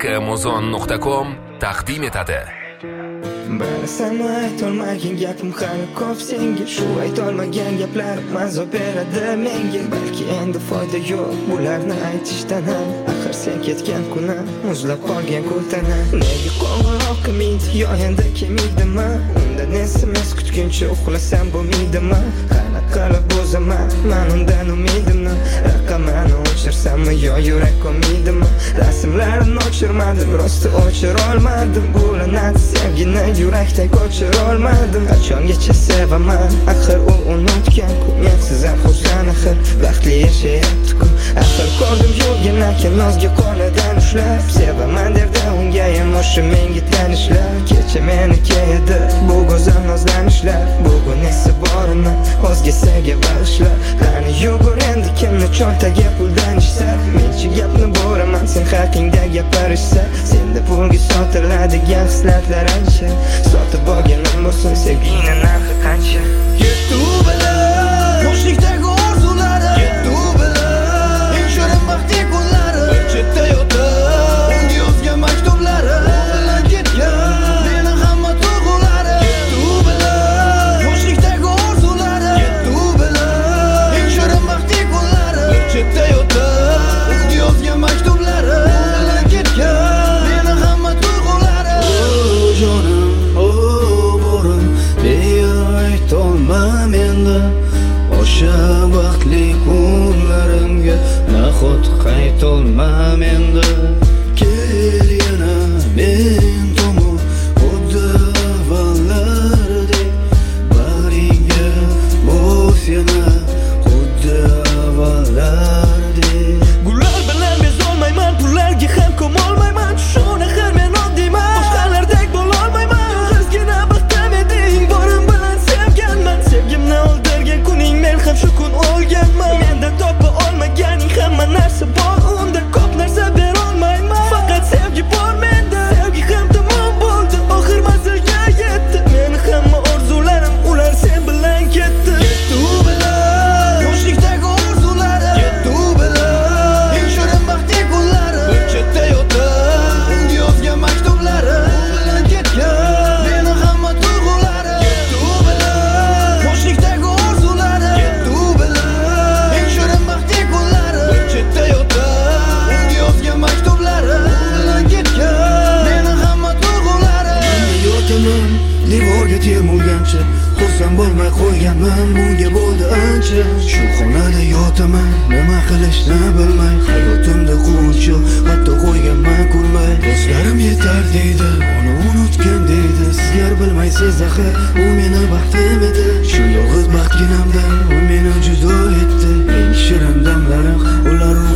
Amazon.com taqdim etadi. Bilasanmi, aytolmagan gapim hali ko'p senga. Shu aytolmagan gaplar mazo beradi menga. Balki endi foyda yo'q bularni aytishdan ham. Axir sen ketgan kuni muzlab qolgan ko'tana. Nega qo'ng'iroq qilmaydi yo endi kelmaydimi? Undan SMS kutguncha uxlasam bo'lmaydimi? Qanaqa qilib bo'zaman men undan umidimni? Raqamini o'chirsammi yo yurak ko'maydimi? Rasmlarimni o'chirmadim, rosti o'chira olmadim. Bo'linadi sevgini yurakda ko'chira olmadim. Qachongacha sevaman, axir u unutgan ku. Mensiz ham xursand, axir baxtli yashayapti-ku. Axir ko'rdim yo'lga nozga qo'lidan ushlab. Sevaman derdi unga ham o'sha menga tanishlar. Kecha meniki edi bu go'zal nozlanishlar. Bugun esa borini o'zgaga bag'ishlar. Qani yugur endi kimni cho'ntaga puldan ishsa. Menchi gapni bo'raman sen haqingda gapirishsa. Senda pulga sotiladigan hislatlar ancha. Sotib olganim bo'lsin sevgini narxi qancha? Ketdi u bilan yoshlikdagi orzulari, ketdi u bilan eng shirin baxtli kunlari. Bir chetda yotib unga yozgan maktublari, u bilan ketgan meni hamma tuyg'ulari. Ketdi u bilan yoshlikdagi orzulari, ketdi u bilan eng shirin baxtli kunlari. Bir chetda yotib unga yozgan maktublari, u bilan ketgan meni hamma tuyg'ulari. O jonim, o borim, aytolmam endi o'sha vaqtli kunlarimga nahot qaytolmam endi. Kel yana men tomon xuddi avvallardek, bag'ringga bos yana xuddi avvallardek. Gullar bilan bezolmayman, pullarga ham ko'molmayman. Shuni har men oddiyman, boshqalardek bo'lolmayman. O'zgina baxtim eding, borim bilan sevganman. Sevgimni o'ldirgan kuning men ham shu kun o'lganman. Menda topa olmaganing hamma narsa bor, unda ko'p narsa berolmayman. Faqat sevgi bor menda, sevgi ham tamom bo'ldi, oxir manzilga yetdi. Meni hamma orzularim ular sen bilan ketdi. Ketdi u bilan yoshlikdagi orzulari, ketdi u bilan eng shirin baxtli kunlari. Bir chetda yotib unga yozgan maktublari, u bilan ketgan meni hamma tuyg'ulari. Ketdi u bilan yoshlikdagi orzulari, ketdi u bilan eng shirin baxtli kunlari. Bir chetda yotib unga yozgan maktublari, u bilan ketgan meni hamma tuyg'ulari. Yotaman devorga termulgancha, xursand bo'lmay qo'yganman, bunga bo'ldi ancha. Shu xonada yotaman, nima qilishni bilmay, hayotimda quvonch yo'q, hatto qo'yganman kulmay. Do'stlarim yetar deydi, uni unutgan deydi. Sizlar bilmaysiz axir, u meni baxtim edi. Shu yolg'iz baxtginamdan u meni judo etdi. Eng shirin damlarim ular